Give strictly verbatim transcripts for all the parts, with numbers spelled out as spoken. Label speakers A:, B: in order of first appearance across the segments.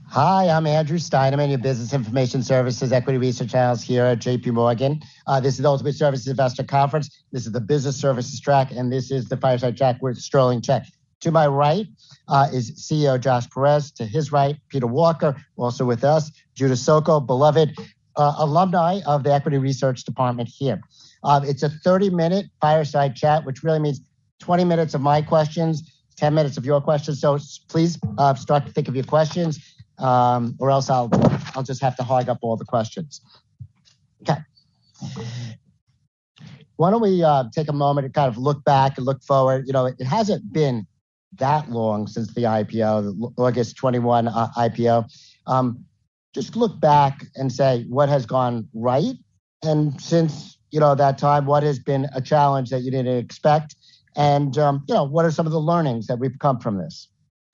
A: Hi, I'm Andrew Steineman, your Business Information Services Equity Research Analyst here at J P Morgan. Uh, this is the Ultimate Services Investor Conference. This is the Business Services track, and this is the Fireside Chat with Sterling Check. To my right uh, is C E O Josh Perez. To his right, Peter Walker, also with us. Judah Sokol, beloved uh, alumni of the Equity Research Department here. Uh, it's a thirty-minute Fireside Chat, which really means twenty minutes of my questions, ten minutes of your questions. So please uh, start to think of your questions. Um, or else I'll I'll just have to hog up all the questions. Okay. Why don't we uh, take a moment to kind of look back and look forward? You know, it hasn't been that long since the I P O, the August twenty-one uh, I P O. Um, just look back and say what has gone right, and since you know that time, what has been a challenge that you didn't expect, and um, you know what are some of the learnings that we've come from this?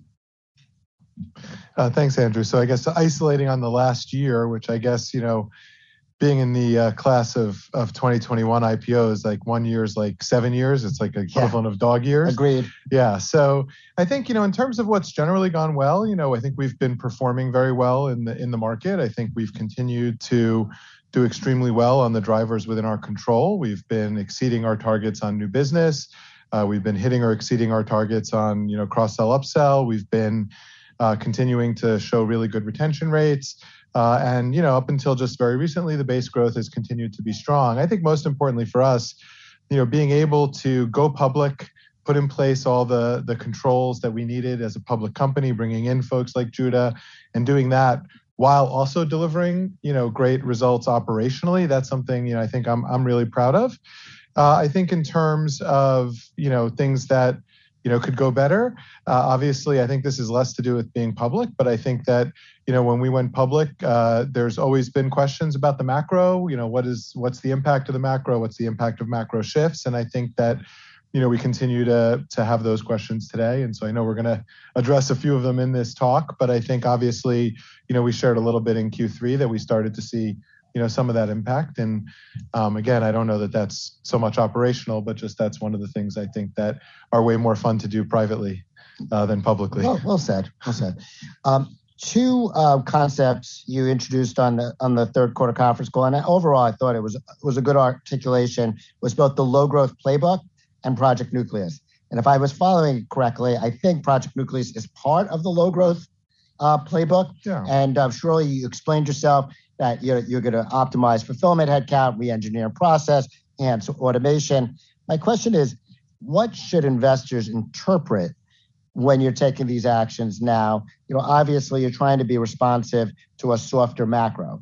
B: Uh, thanks, Andrew. So I guess isolating on the last year, which I guess, you know, being in the uh, class of, of twenty twenty-one I P Os, like one year is like seven years. It's like equivalent yeah. of dog years.
A: Agreed.
B: Yeah. So I think, you know, in terms of what's generally gone well, you know, I think we've been performing very well in the in the market. I think we've continued to do extremely well on the drivers within our control. We've been exceeding our targets on new business. Uh, we've been hitting or exceeding our targets on, you know, cross-sell, upsell. We've been Uh, continuing to show really good retention rates. Uh, and, you know, up until just very recently, the base growth has continued to be strong. I think most importantly for us, you know, being able to go public, put in place all the, the controls that we needed as a public company, bringing in folks like Judah and doing that while also delivering, you know, great results operationally. That's something, you know, I think I'm, I'm really proud of. Uh, I think in terms of, you know, things that, you know, could go better. Uh, obviously, I think this is less to do with being public, but I think that, you know, when we went public, uh, there's always been questions about the macro. You know, what is what's the impact of the macro? What's the impact of macro shifts? And I think that, you know, we continue to to have those questions today. And so I know we're going to address a few of them in this talk, but I think obviously, you know, we shared a little bit in Q three that we started to see, you know, some of that impact. And um, again, I don't know that that's so much operational, but just that's one of the things I think that are way more fun to do privately uh, than publicly.
A: Well, well said. Well said. Um, two uh, concepts you introduced on the on the third quarter conference call, and overall, I thought it was was a good articulation. Was both the low growth playbook and Project Nucleus. And if I was following correctly, I think Project Nucleus is part of the low growth uh, playbook.
B: Yeah.
A: And uh, surely you explained yourself that you're, you're going to optimize fulfillment headcount, re-engineer process, and so automation. My question is, what should investors interpret when you're taking these actions now? You know, obviously you're trying to be responsive to a softer macro.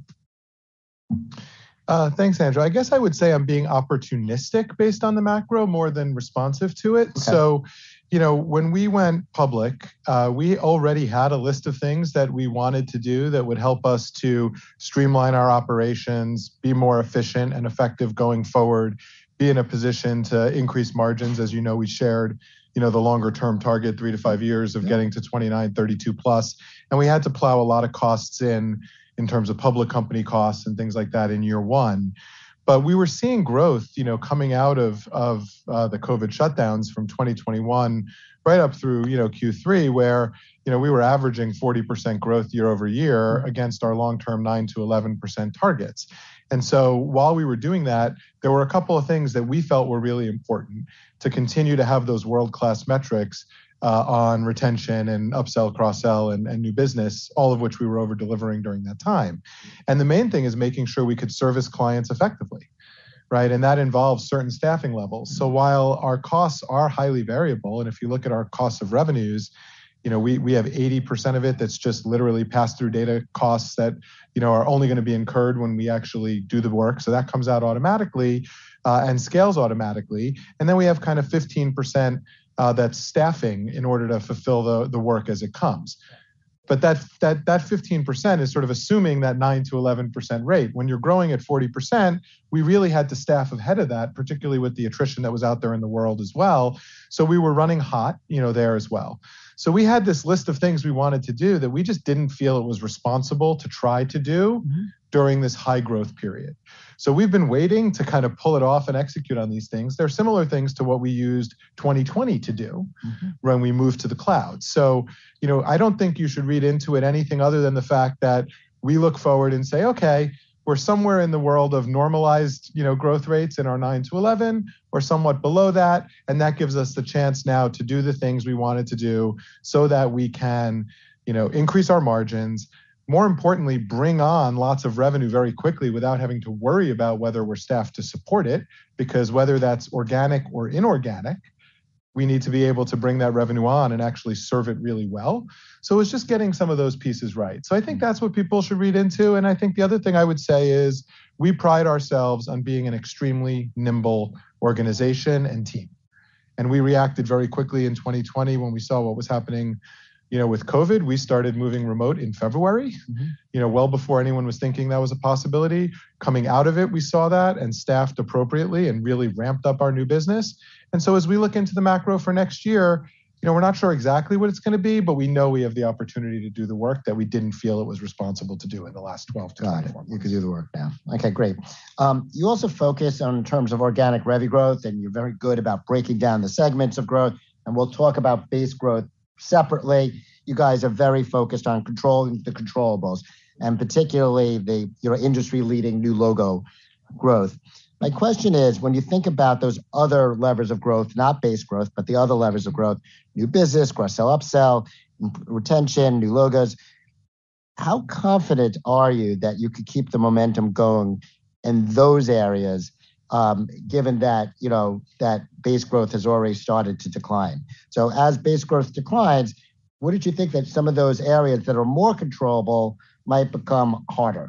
B: Uh, thanks, Andrew. I guess I would say I'm being opportunistic based on the macro more than responsive to it.
A: Okay.
B: So, you know, when we went public, uh, we already had a list of things that we wanted to do that would help us to streamline our operations, be more efficient and effective going forward, be in a position to increase margins. As you know, we shared, you know, the longer term target, three to five years of getting to twenty-nine, thirty-two plus. And we had to plow a lot of costs in, in terms of public company costs and things like that in year one. But we were seeing growth, you know, coming out of of uh, the COVID shutdowns from twenty twenty-one right up through, you know, Q three, where, you know, we were averaging forty percent growth year over year against our long-term nine to eleven percent targets. And so while we were doing that, there were a couple of things that we felt were really important to continue to have those world-class metrics uh, on retention and upsell, cross-sell, and, and new business, all of which we were over-delivering during that time. And the main thing is making sure we could service clients effectively, right? And that involves certain staffing levels. So while our costs are highly variable, and if you look at our costs of revenues, you know, we we have eighty percent of it that's just literally pass-through data costs that, you know, are only going to be incurred when we actually do the work. So that comes out automatically uh, and scales automatically. And then we have kind of fifteen percent uh, that's staffing in order to fulfill the, the work as it comes. But that that that fifteen percent is sort of assuming that nine to eleven percent rate. When you're growing at forty percent, we really had to staff ahead of that, particularly with the attrition that was out there in the world as well. So we were running hot, you know, there as well. So we had this list of things we wanted to do that we just didn't feel it was responsible to try to do mm-hmm. during this high growth period. So we've been waiting to kind of pull it off and execute on these things. They're similar things to what we used twenty twenty to do mm-hmm. when we moved to the cloud. So, you know, I don't think you should read into it anything other than the fact that we look forward and say, okay, we're somewhere in the world of normalized, you know, growth rates in our nine to eleven or somewhat below that. And that gives us the chance now to do the things we wanted to do so that we can, you know, increase our margins. More importantly, bring on lots of revenue very quickly without having to worry about whether we're staffed to support it, because whether that's organic or inorganic, we need to be able to bring that revenue on and actually serve it really well. So it's just getting some of those pieces right. So I think that's what people should read into. And I think the other thing I would say is we pride ourselves on being an extremely nimble organization and team. And we reacted very quickly in twenty twenty when we saw what was happening, you know, with COVID. We started moving remote in February, mm-hmm. you know, well before anyone was thinking that was a possibility. Coming out of it, we saw that and staffed appropriately and really ramped up our new business. And so as we look into the macro for next year, you know, we're not sure exactly what it's going to be, but we know we have the opportunity to do the work that we didn't feel it was responsible to do in the last twelve to twenty-four months.
A: You can do the work now. Okay, great. Um, you also focus on in terms of organic revenue growth, and you're very good about breaking down the segments of growth. And we'll talk about base growth separately. You guys are very focused on controlling the controllables, and particularly the you know industry-leading new logo growth. My question is, when you think about those other levers of growth, not base growth, but the other levers of growth, new business, cross-sell, upsell, retention, new logos, how confident are you that you could keep the momentum going in those areas, um, given that you know that base growth has already started to decline? So as base growth declines, wouldn't you think that some of those areas that are more controllable might become harder?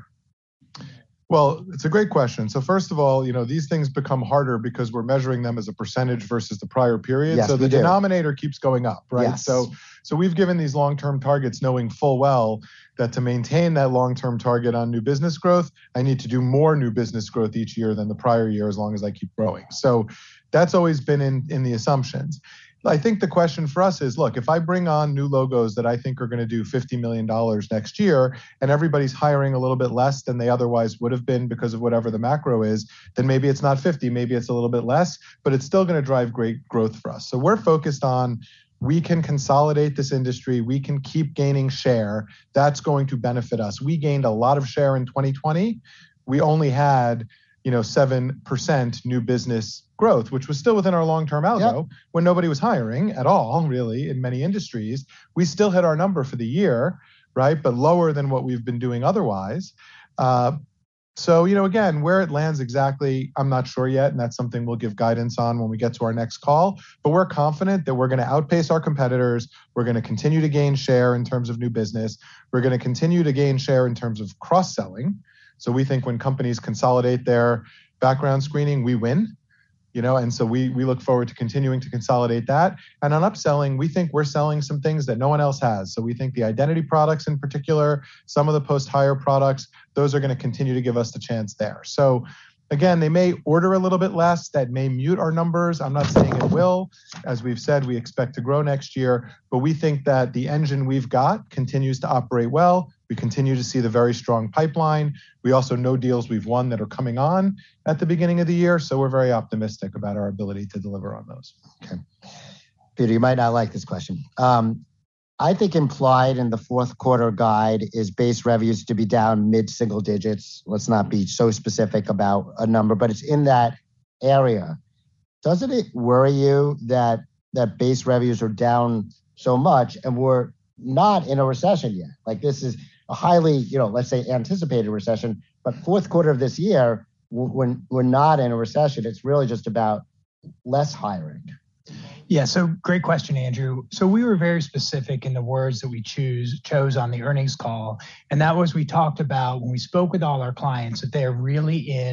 B: Well, it's a great question. So first of all, you know, these things become harder because we're measuring them as a percentage versus the prior period.
A: Yes,
B: so the
A: do.
B: denominator keeps going up, right?
A: Yes.
B: So so we've given these long-term targets knowing full well that to maintain that long-term target on new business growth, I need to do more new business growth each year than the prior year as long as I keep growing. So that's always been in, in the assumptions. I think the question for us is, look, if I bring on new logos that I think are going to do fifty million dollars next year and everybody's hiring a little bit less than they otherwise would have been because of whatever the macro is, then maybe it's not fifty, maybe it's a little bit less, but it's still going to drive great growth for us. So we're focused on we can consolidate this industry. We can keep gaining share. That's going to benefit us. We gained a lot of share in twenty twenty. We only had you know, seven percent new business growth, which was still within our long-term algo yep. when nobody was hiring at all, really, in many industries. We still hit our number for the year, right? But lower than what we've been doing otherwise. Uh, so, you know, again, where it lands exactly, I'm not sure yet. And that's something we'll give guidance on when we get to our next call. But we're confident that we're going to outpace our competitors. We're going to continue to gain share in terms of new business. We're going to continue to gain share in terms of cross-selling. So we think when companies consolidate their background screening, we win, you know, and so we we look forward to continuing to consolidate that. And on upselling, we think we're selling some things that no one else has. So we think the identity products in particular, some of the post-hire products, those are going to continue to give us the chance there. So again, they may order a little bit less. That may mute our numbers. I'm not saying it will. As we've said, we expect to grow next year, but we think that the engine we've got continues to operate well. We continue to see the very strong pipeline. We also know deals we've won that are coming on at the beginning of the year. So we're very optimistic about our ability to deliver on those.
A: Okay. Peter, you might not like this question. Um, I think implied in the fourth quarter guide is base revenues to be down mid-single digits. Let's not be so specific about a number, but it's in that area. Doesn't it worry you that that base revenues are down so much and we're not in a recession yet? Like this is a highly, you know, let's say anticipated recession, but fourth quarter of this year, when we're not in a recession, it's really just about less hiring.
C: Yeah, so great question, Andrew. So we were very specific in the words that we choose chose on the earnings call. And that was we talked about when we spoke with all our clients that they are really in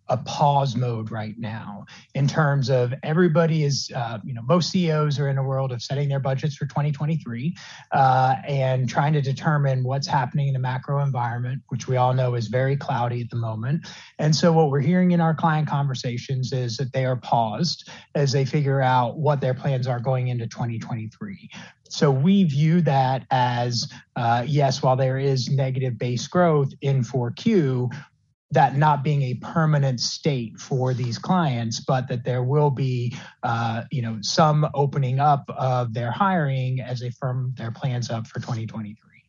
C: a pause mode right now in terms of everybody is, uh, you know, most C E Os are in a world of setting their budgets for twenty twenty-three uh, and trying to determine what's happening in the macro environment, which we all know is very cloudy at the moment. And so what we're hearing in our client conversations is that they are paused as they figure out what their plans are going into twenty twenty-three. So we view that as, uh, yes, while there is negative base growth in four Q, that not being a permanent state for these clients, but that there will be, uh, you know, some opening up of their hiring as they firm their plans up for twenty twenty-three.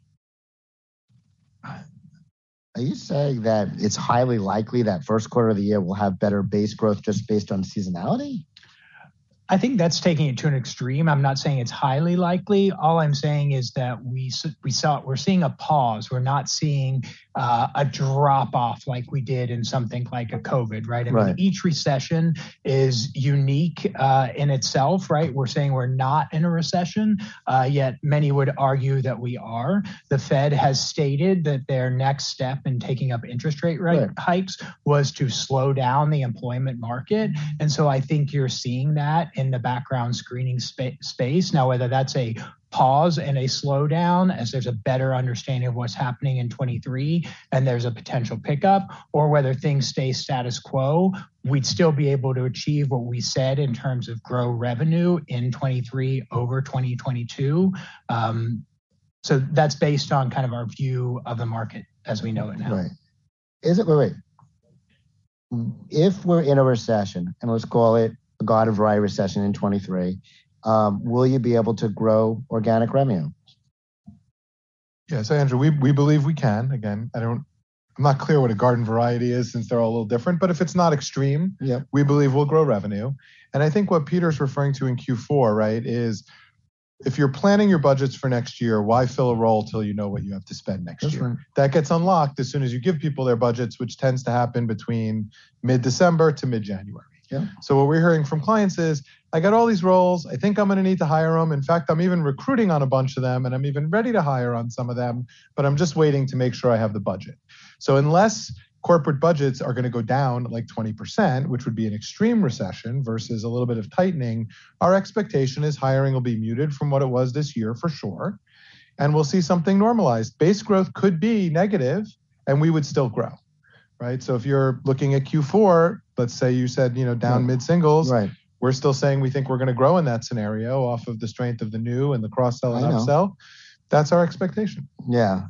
A: Are you saying that it's highly likely that first quarter of the year will have better base growth just based on seasonality?
C: I think that's taking it to an extreme. I'm not saying it's highly likely. All I'm saying is that we we saw we're seeing a pause. We're not seeing uh, a drop off like we did in something like a COVID, right? I
A: right.
C: mean, each recession is unique uh, in itself, right? We're saying we're not in a recession, uh, yet many would argue that we are. The Fed has stated that their next step in taking up interest rate right, right. hikes was to slow down the employment market, and so I think you're seeing that in the background screening spa- space. Now, whether that's a pause and a slowdown as there's a better understanding of what's happening in twenty-three and there's a potential pickup, or whether things stay status quo, we'd still be able to achieve what we said in terms of grow revenue in twenty-three over twenty twenty-two. Um, so that's based on kind of our view of the market as we know it now.
A: Right. Is it, wait, wait. If we're in a recession, and let's call it a garden variety recession in twenty-three, um, will you be able to grow organic revenue?
B: Yeah, so Andrew, we, we believe we can. Again, I don't, I'm not clear what a garden variety is since they're all a little different, but if it's not extreme,
A: yep.
B: we believe we'll grow revenue. And I think what Peter's referring to in Q four, right, is if you're planning your budgets for next year, why fill a role till you know what you have to spend next
A: That's
B: year?
A: Right.
B: That gets unlocked as soon as you give people their budgets, which tends to happen between mid-December to mid-January.
A: Yeah.
B: So what we're hearing from clients is, I got all these roles. I think I'm going to need to hire them. In fact, I'm even recruiting on a bunch of them, and I'm even ready to hire on some of them, but I'm just waiting to make sure I have the budget. So unless corporate budgets are going to go down like twenty percent, which would be an extreme recession versus a little bit of tightening, our expectation is hiring will be muted from what it was this year for sure, and we'll see something normalized. Base growth could be negative, and we would still grow. Right. So if you're looking at Q four, let's say you said, you know, down
A: right.
B: mid-singles,
A: right.
B: we're still saying we think we're going to grow in that scenario off of the strength of the new and the cross-sell and upsell. That's our expectation.
A: Yeah.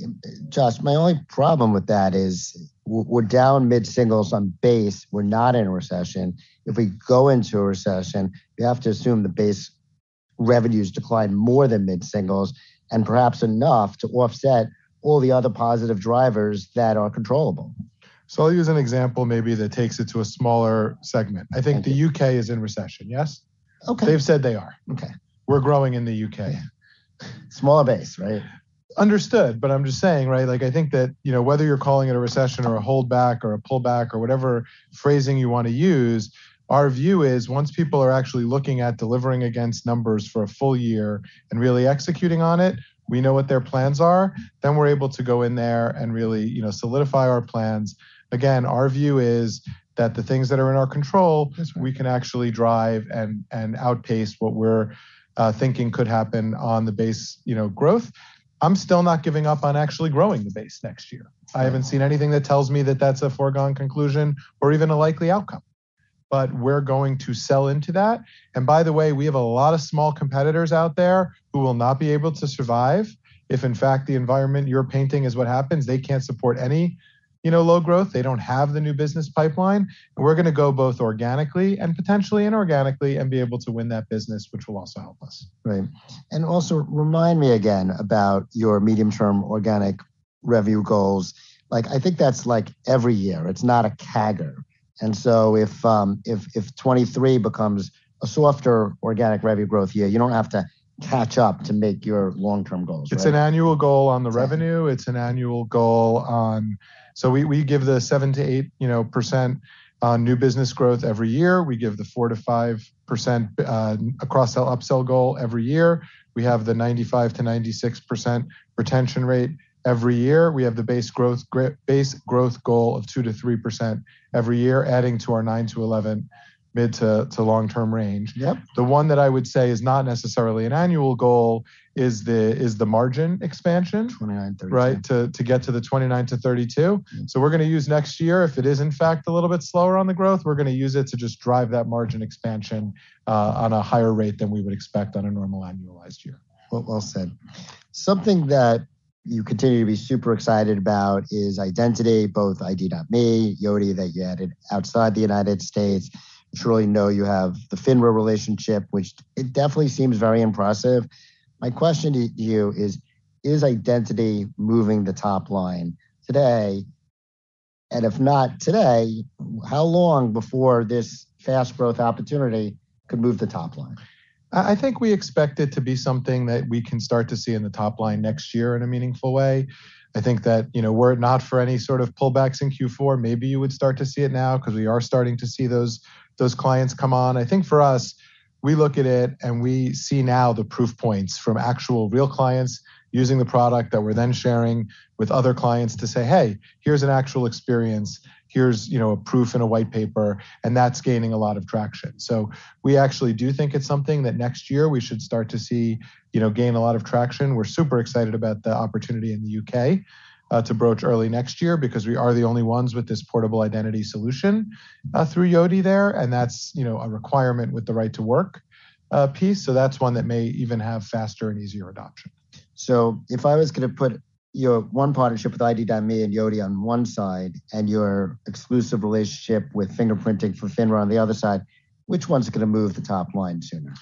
A: Josh, my only problem with that is we're down mid-singles on base. We're not in a recession. If we go into a recession, you have to assume the base revenues decline more than mid-singles and perhaps enough to offset all the other positive drivers that are controllable.
B: So I'll use an example maybe that takes it to a smaller segment. I think Thank the you. U K is in recession, yes?
A: Okay.
B: They've said they are.
A: Okay.
B: We're growing in the U K.
A: Yeah. Smaller base, right?
B: Understood, but I'm just saying, right, like I think that, you know, whether you're calling it a recession or a holdback or a pullback or whatever phrasing you want to use, our view is once people are actually looking at delivering against numbers for a full year and really executing on it, we know what their plans are, then we're able to go in there and really, you know, solidify our plans. Again, our view is that the things that are in our control, right. we can actually drive and and outpace what we're uh, thinking could happen on the base, you know, growth. I'm still not giving up on actually growing the base next year. I haven't seen anything that tells me that that's a foregone conclusion or even a likely outcome. But we're going to sell into that. And by the way, we have a lot of small competitors out there who will not be able to survive if, in fact, the environment you're painting is what happens. They can't support any, you know, low growth. They don't have the new business pipeline. And we're going to go both organically and potentially inorganically and be able to win that business, which will also help us.
A: Right. And also remind me again about your medium-term organic revenue goals. Like, I think that's like every year. It's not a C A G R. And so if um, if if twenty-three becomes a softer organic revenue growth year, you don't have to catch up to make your long-term goals.
B: It's
A: right?
B: an annual goal on the
A: Exactly.
B: revenue. It's an annual goal on. So we we give the seven to eight you know percent on new business growth every year. We give the four to five percent uh, a cross-sell upsell goal every year. We have the ninety-five to ninety-six percent retention rate every year. We have the base growth base growth goal of two to three percent every year, adding to our nine to eleven mid to, to long-term range.
A: Yep.
B: The one that I would say is not necessarily an annual goal is the is the margin expansion,
A: twenty-nine, thirty-two.
B: right? To to get to the twenty-nine to thirty-two.
A: Mm-hmm.
B: So we're going to use next year, if it is in fact a little bit slower on the growth, we're going to use it to just drive that margin expansion uh, on a higher rate than we would expect on a normal annualized year.
A: Well, well said. Something that you continue to be super excited about is identity, both I D dot me, Yoti that you added outside the United States. I surely know you have the FINRA relationship, which it definitely seems very impressive. My question to you is, is identity moving the top line today? And if not today, how long before this fast growth opportunity could move the top line?
B: I think we expect it to be something that we can start to see in the top line next year in a meaningful way. I think that, you know, were it not for any sort of pullbacks in Q four, maybe you would start to see it now because we are starting to see those those clients come on. I think for us, we look at it and we see now the proof points from actual real clients using the product that we're then sharing with other clients to say, hey, here's an actual experience. Here's, you know, a proof in a white paper, and that's gaining a lot of traction. So we actually do think it's something that next year we should start to see, you know, gain a lot of traction. We're super excited about the opportunity in the U K uh, to broach early next year because we are the only ones with this portable identity solution uh, through Yoti there, and that's, you know, a requirement with the right to work uh, piece. So that's one that may even have faster and easier adoption.
A: So if I was going to put your one partnership with I D dot me and Yoti on one side and your exclusive relationship with fingerprinting for FINRA on the other side, which one's going to move the top line sooner?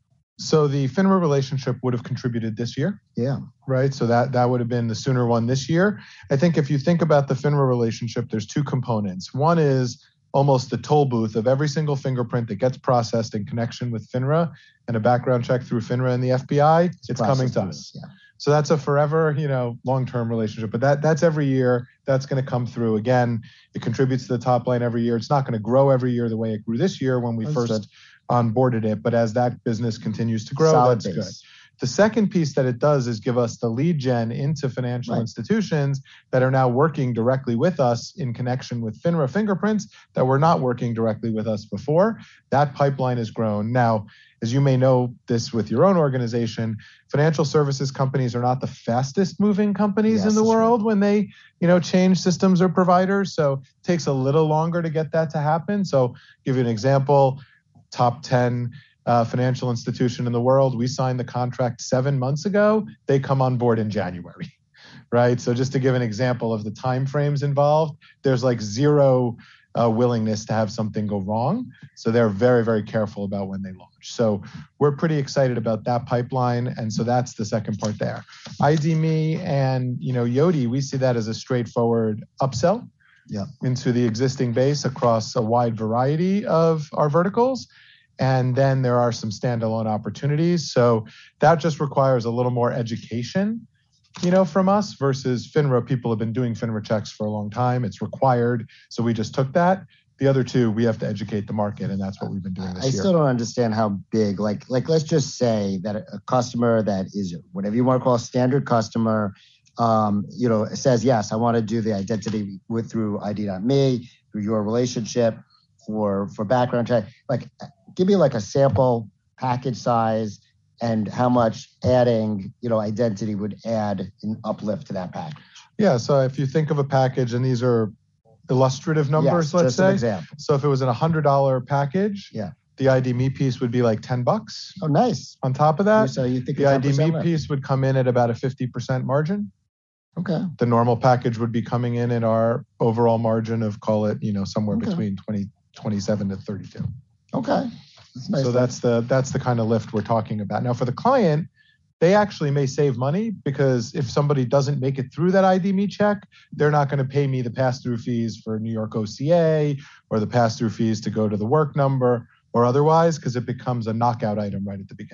B: So the FINRA relationship would have contributed this year.
A: Yeah.
B: Right. So that, that would have been the sooner one this year. I think if you think about the FINRA relationship, there's two components. One is almost the toll booth of every single fingerprint that gets processed in connection with FINRA and a background check through FINRA and the F B I, it's, it's coming to us.
A: Yeah.
B: So that's a forever, you know, long-term relationship. But that that's every year. That's going to come through. Again, it contributes to the top line every year. It's not going to grow every year the way it grew this year when we
A: Understood.
B: first onboarded it. But as that business continues to grow,
A: Solid
B: that's
A: base.
B: good. The second piece that it does is give us the lead gen into financial
A: Right.
B: institutions that are now working directly with us in connection with FINRA fingerprints that were not working directly with us before. That pipeline has grown. Now, as you may know this with your own organization, financial services companies are not the fastest moving companies
A: Yes,
B: in the
A: that's
B: world when they, you know, change systems or providers. So it takes a little longer to get that to happen. So give you an example, top ten uh, financial institution in the world, we signed the contract seven months ago. They come on board in January, right? So just to give an example of the timeframes involved, there's like zero Uh, willingness to have something go wrong. So they're very, very careful about when they launch. So we're pretty excited about that pipeline. And so that's the second part there. I D dot me and, you know, Yoti, we see that as a straightforward upsell
A: Yeah.
B: into the existing base across a wide variety of our verticals. And then there are some standalone opportunities. So that just requires a little more education, you know, from us versus FINRA. People have been doing FINRA checks for a long time. It's required. So we just took that. The other two, we have to educate the market, and that's what we've been doing this
A: I
B: year.
A: still don't understand how big, like, like let's just say that a customer that is whatever you want to call a standard customer, um, you know, says, yes, I want to do the identity with through I D dot me, through your relationship for, for background check. Like, give me like a sample package size and how much adding, you know, identity would add an uplift to that package.
B: Yeah. So if you think of a package, and these are illustrative numbers,
A: Yes,
B: let's
A: just an
B: say.
A: example.
B: So if it was a one hundred dollars package,
A: Yeah.
B: the I D dot me piece would be like ten bucks
A: Oh, nice.
B: on top of that.
A: So you think
B: The
A: a
B: I D dot
A: ten percent
B: me
A: lift.
B: piece would come in at about a fifty percent margin.
A: Okay.
B: The normal package would be coming in at our overall margin of, call it, you know, somewhere
A: Okay.
B: between twenty, twenty-seven to thirty-two.
A: Okay. That's nice.
B: So that's the that's the kind of lift we're talking about. Now for the client, they actually may save money because if somebody doesn't make it through that I D dot me check, they're not going to pay me the pass-through fees for New York O C A or the pass-through fees to go to the work number or otherwise, because it becomes a knockout item right at the beginning.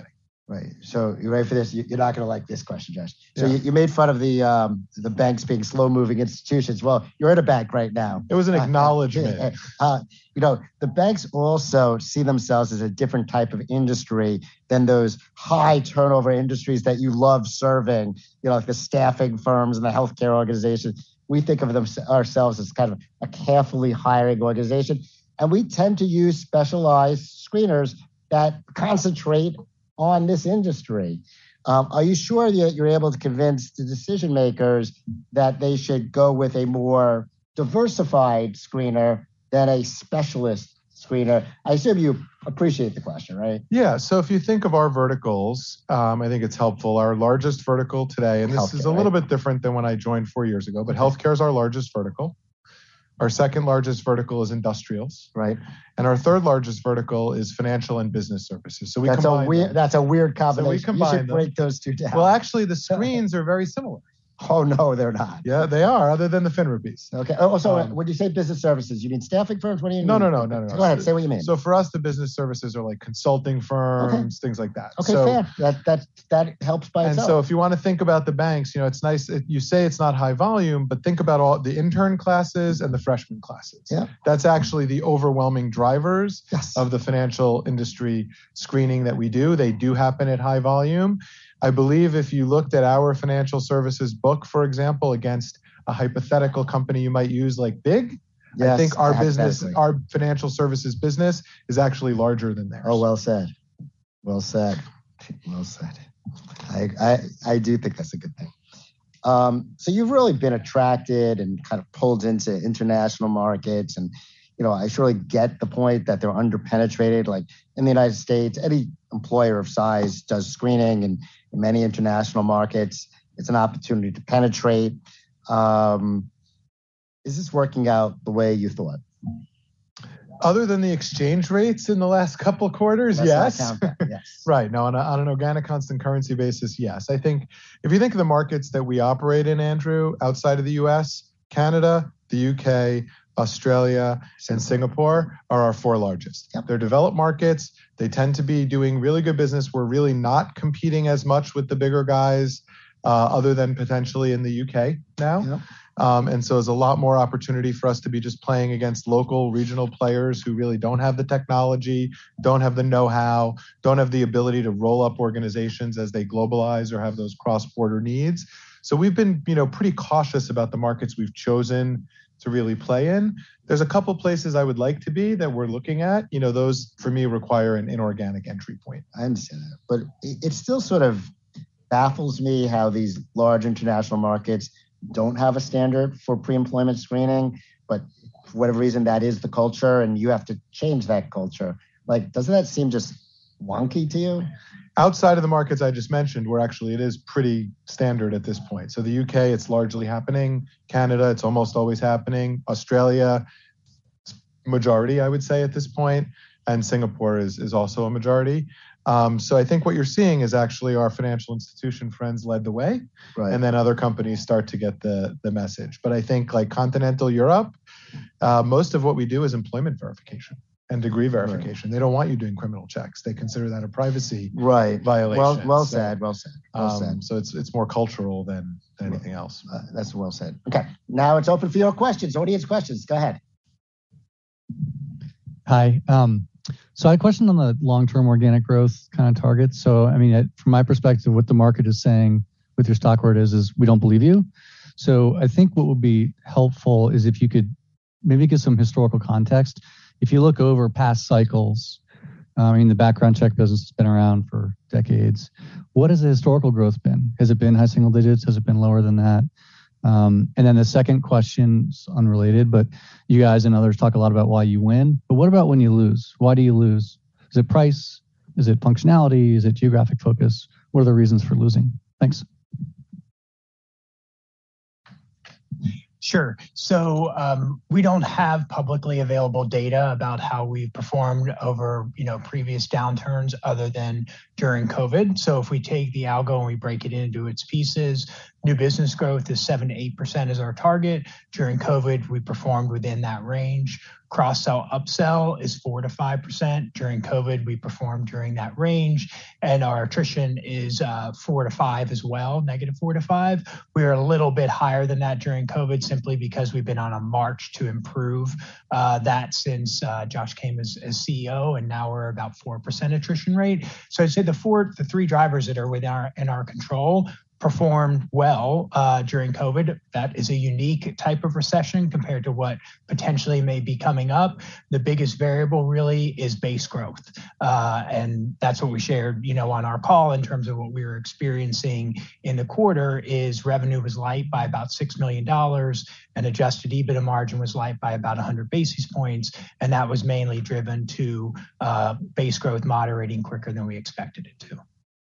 A: Right. So you ready for this? You- You're not going to like this question, Josh. So
B: Yeah.
A: you, you made fun of the um, the banks being slow-moving institutions. Well, you're at a bank right now.
B: It was an
A: Uh,
B: acknowledgement.
A: uh, you know, the banks also see themselves as a different type of industry than those high turnover industries that you love serving, you know, like the staffing firms and the healthcare organizations. We think of them ourselves as kind of a carefully hiring organization. And we tend to use specialized screeners that concentrate on this industry. Um, are you sure that you're able to convince the decision makers that they should go with a more diversified screener than a specialist screener? I assume you appreciate the question, right?
B: Yeah. So if you think of our verticals, um, I think it's helpful. Our largest vertical today, and this
A: Healthcare,
B: is a little
A: right?
B: bit different than when I joined four years ago, but healthcare is our largest vertical. Our second largest vertical is industrials,
A: Right.
B: and our third largest vertical is financial and business services. So we
A: That's a
B: combine
A: weird.
B: them.
A: That's a weird combination. you
B: combine
A: should
B: them.
A: break those two down.
B: Well, actually, the screens are very similar.
A: oh no, they're not.
B: Yeah, they are, other than the FINRA piece.
A: Okay. Oh, so
B: Um,
A: when you say business services, you mean staffing firms? What do you
B: No,
A: mean?
B: no, no, no, no, no.
A: Go ahead. Say what you mean.
B: So for us, the business services are like consulting firms, things like that.
A: okay,
B: so,
A: fair. That that that helps by
B: And
A: itself.
B: so if you want to think about the banks, you know, it's nice. It, you say it's not high volume, but think about all the intern classes and the freshman classes.
A: Yeah.
B: That's actually the overwhelming drivers
A: yes.
B: of the financial industry screening that we do. They do happen at high volume. I believe if you looked at our financial services book, for example, against a hypothetical company you might use like Big,
A: yes,
B: I think our business,
A: hypothetically.
B: our financial services business is actually larger than theirs.
A: Oh, well said. Well said. Well said. I I, I do think that's a good thing. Um, so you've really been attracted and kind of pulled into international markets, and you know I surely get the point that they're underpenetrated. Like in the United States, any employer of size does screening, and in many international markets, it's an opportunity to penetrate. Um, is this working out the way you thought?
B: Other than the exchange rates in the last couple quarters,
A: Let's not
B: yes.
A: count that. Yes.
B: Right. No, on, a, on an organic constant currency basis, yes. I think if you think of the markets that we operate in, Andrew, outside of the U S, Canada, the U K, Australia, and Singapore are our four largest.
A: Yep.
B: They're developed markets. They tend to be doing really good business. We're really not competing as much with the bigger guys, uh, other than potentially in the U K now.
A: Yep.
B: Um, and so there's a lot more opportunity for us to be just playing against local regional players who really don't have the technology, don't have the know-how, don't have the ability to roll up organizations as they globalize or have those cross-border needs. So we've been, you know, pretty cautious about the markets we've chosen to really play in. There's a couple places I would like to be that we're looking at. You know, those for me require an inorganic entry point.
A: I understand that, but it, it still sort of baffles me how these large international markets don't have a standard for pre-employment screening, but for whatever reason, that is the culture, and you have to change that culture. Like, doesn't that seem just wonky to you?
B: Outside of the markets I just mentioned, where actually it is pretty standard at this point. So the U K, it's largely happening. Canada, it's almost always happening. Australia, it's majority, I would say, at this point. And Singapore is, is also a majority. Um, so I think what you're seeing is actually our financial institution friends led the way,
A: Right.
B: and then other companies start to get the, the message. But I think like continental Europe, uh, most of what we do is employment verification and degree verification. Right. They don't want you doing criminal checks. They consider that a privacy
A: right.
B: violation.
A: Well, well
B: so,
A: said. Well said. Well
B: um,
A: said.
B: So it's it's more cultural than, than anything else.
A: Uh, that's well said. Okay, now it's open for your questions, audience questions. Go ahead.
D: Hi. Um, so I had a question on the long-term organic growth kind of targets. So, I mean, from my perspective, what the market is saying with your stock where it is, is we don't believe you. So I think what would be helpful is if you could maybe give some historical context. If you look over past cycles, I mean, the background check business has been around for decades. What has the historical growth been? Has it been high single digits? Has it been lower than that? Um, and then the second question is unrelated, but you guys and others talk a lot about why you win. But what about when you lose? Why do you lose? Is it price? Is it functionality? Is it geographic focus? What are the reasons for losing? Thanks.
C: Sure. So um, we don't have publicly available data about how we've performed over, you know, previous downturns other than during COVID. So if we take the algo and we break it into its pieces, new business growth is seven to eight percent is our target. During COVID, we performed within that range. Cross-sell, upsell is four to five percent. During COVID, we performed during that range, and our attrition is uh, four to five as well, negative four to five. We are a little bit higher than that during COVID simply because we've been on a march to improve uh, that since uh, Josh came as, as C E O, and now we're about four percent attrition rate. So I'd say the four, the three drivers that are within our, in our control performed well uh, during COVID. That is a unique type of recession compared to what potentially may be coming up. The biggest variable really is base growth. Uh, and that's what we shared, you know, on our call in terms of what we were experiencing in the quarter is revenue was light by about six million dollars and adjusted EBITDA margin was light by about one hundred basis points. And that was mainly driven to uh, base growth moderating quicker than we expected it to.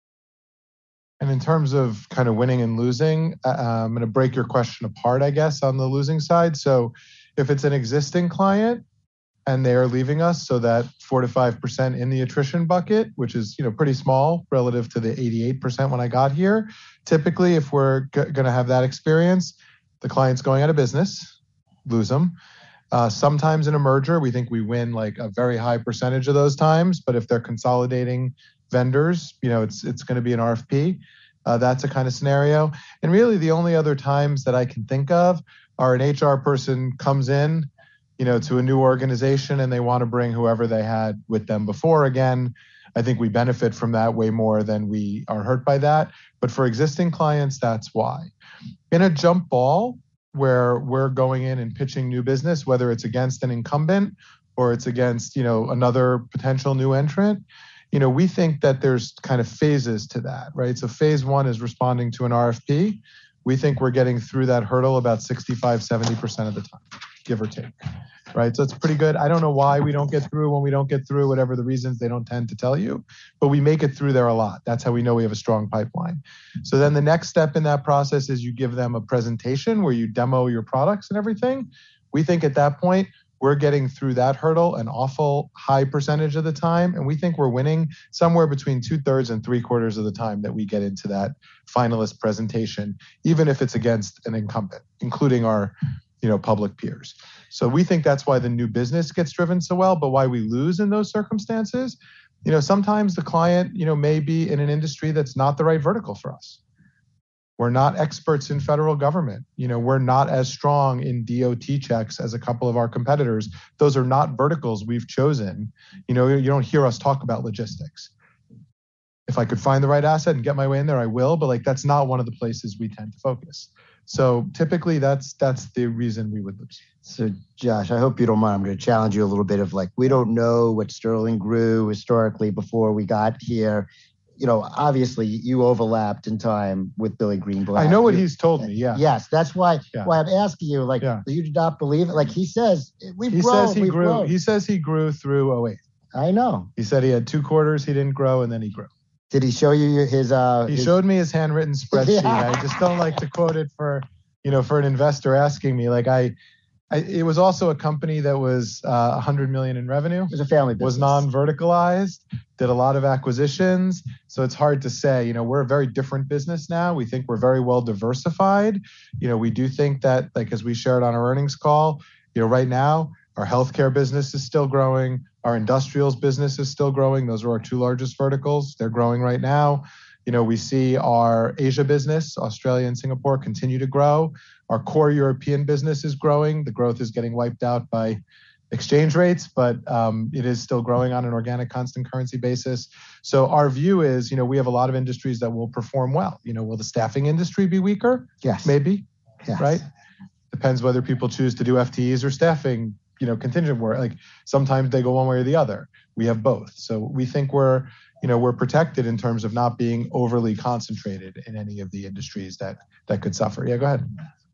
B: And in terms of kind of winning and losing, uh, I'm going to break your question apart, I guess, on the losing side. So if it's an existing client and they are leaving us, so that four to five percent in the attrition bucket, which is, you know, pretty small relative to the eighty-eight percent when I got here. Typically, if we're g- going to have that experience, the client's going out of business, lose them. Uh, sometimes in a merger, we think we win like a very high percentage of those times. But if they're consolidating vendors, you know, it's it's going to be an R F P. Uh, that's a kind of scenario. And really the only other times that I can think of are an H R person comes in, you know, to a new organization and they want to bring whoever they had with them before again. I think we benefit from that way more than we are hurt by that. But for existing clients, that's why. In a jump ball where we're going in and pitching new business, whether it's against an incumbent or it's against, you know, another potential new entrant, you know, we think that there's kind of phases to that, right? So phase one is responding to an R F P. We think we're getting through that hurdle about sixty-five, seventy percent of the time, give or take, right? So it's pretty good. I don't know why we don't get through when we don't get through, whatever the reasons, they don't tend to tell you, but we make it through there a lot. That's how we know we have a strong pipeline. So then the next step in that process is you give them a presentation where you demo your products and everything. We think at that point, we're getting through that hurdle an awful high percentage of the time. And we think we're winning somewhere between two thirds and three quarters of the time that we get into that finalist presentation, even if it's against an incumbent, including our, you know, public peers. So we think that's why the new business gets driven so well, but why we lose in those circumstances, you know, sometimes the client, you know, may be in an industry that's not the right vertical for us. We're not experts in federal government. You know, we're not as strong in D O T checks as a couple of our competitors. Those are not verticals we've chosen. You know, you don't hear us talk about logistics. If I could find the right asset and get my way in there, I will, but like that's not one of the places we tend to focus. So typically that's that's the reason we would lose.
A: So Josh, I hope you don't mind. I'm going to challenge you a little bit of like, we don't know what Sterling grew historically before we got here. You know, obviously you overlapped in time with Billy Greenblatt.
B: I know what
A: you,
B: he's told me. Yeah.
A: Yes, that's why.
B: Yeah.
A: Why I'm asking you. Like,
B: yeah.
A: you do not believe it. Like he says, we've
B: he
A: grown.
B: Says he
A: we've
B: grew.
A: grown.
B: He says he grew through oh eight.
A: I know.
B: He said he had two quarters. He didn't grow, and then he grew.
A: Did he show you his? Uh,
B: he
A: his...
B: showed me his handwritten spreadsheet.
A: Yeah.
B: I just don't like to quote it for, you know, for an investor asking me. Like I. I, it was also a company that was uh, one hundred million in revenue.
A: It was a family business.
B: Was non-verticalized, did a lot of acquisitions. So it's hard to say, you know, we're a very different business now. We think we're very well diversified. You know, we do think that, like, as we shared on our earnings call, you know, right now, our healthcare business is still growing. Our industrials business is still growing. Those are our two largest verticals. They're growing right now. You know, we see our Asia business, Australia and Singapore, continue to grow. Our core European business is growing. The growth is getting wiped out by exchange rates, but um, it is still growing on an organic constant currency basis. So our view is, you know, we have a lot of industries that will perform well. You know, will the staffing industry be weaker?
A: Yes.
B: Maybe,
A: yes.
B: Right? Depends whether people choose to do F T Es or staffing, you know, contingent work. Like sometimes they go one way or the other. We have both. So we think we're, you know, we're protected in terms of not being overly concentrated in any of the industries that that could suffer. Yeah, go ahead.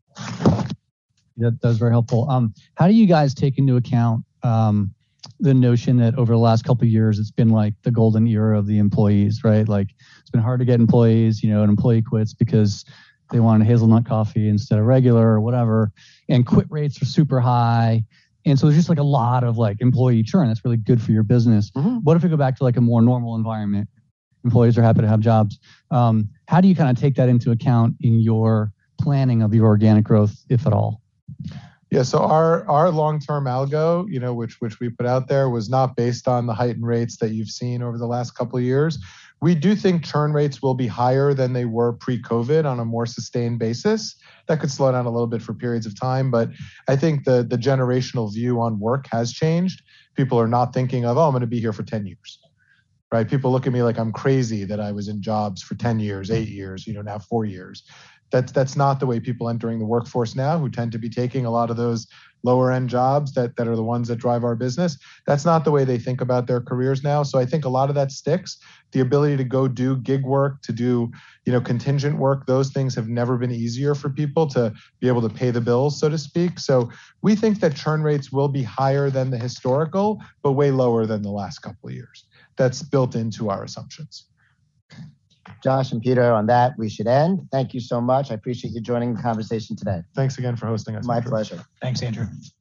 D: That, that was very helpful. Um, how do you guys take into account um, the notion that over the last couple of years, it's been like the golden era of the employees, right? Like it's been hard to get employees, you know, an employee quits because they wanted hazelnut coffee instead of regular or whatever. And quit rates are super high. And so there's just like a lot of like employee churn. That's really good for your business.
A: Mm-hmm.
D: What if we go back to like a more normal environment? Employees are happy to have jobs. Um, how do you kind of take that into account in your planning of your organic growth, if at all?
B: Yeah, so our our long-term algo, you know, which which we put out there, was not based on the heightened rates that you've seen over the last couple of years. We do think churn rates will be higher than they were pre-COVID on a more sustained basis. That could slow down a little bit for periods of time, but I think the the generational view on work has changed. People are not thinking of, oh, I'm going to be here for ten years, right? People look at me like I'm crazy that I was in jobs for ten years, eight years, you know, now four years. That's that's not the way people entering the workforce now, who tend to be taking a lot of those lower end jobs that, that are the ones that drive our business. That's not the way they think about their careers now. So I think a lot of that sticks. The ability to go do gig work, to do, you know, contingent work, those things have never been easier for people to be able to pay the bills, so to speak. So we think that churn rates will be higher than the historical, but way lower than the last couple of years. That's built into our assumptions.
A: Josh and Peter, on that, we should end. Thank you so much. I appreciate you joining the conversation today.
B: Thanks again for hosting us.
A: My pleasure.
C: Thanks, Andrew.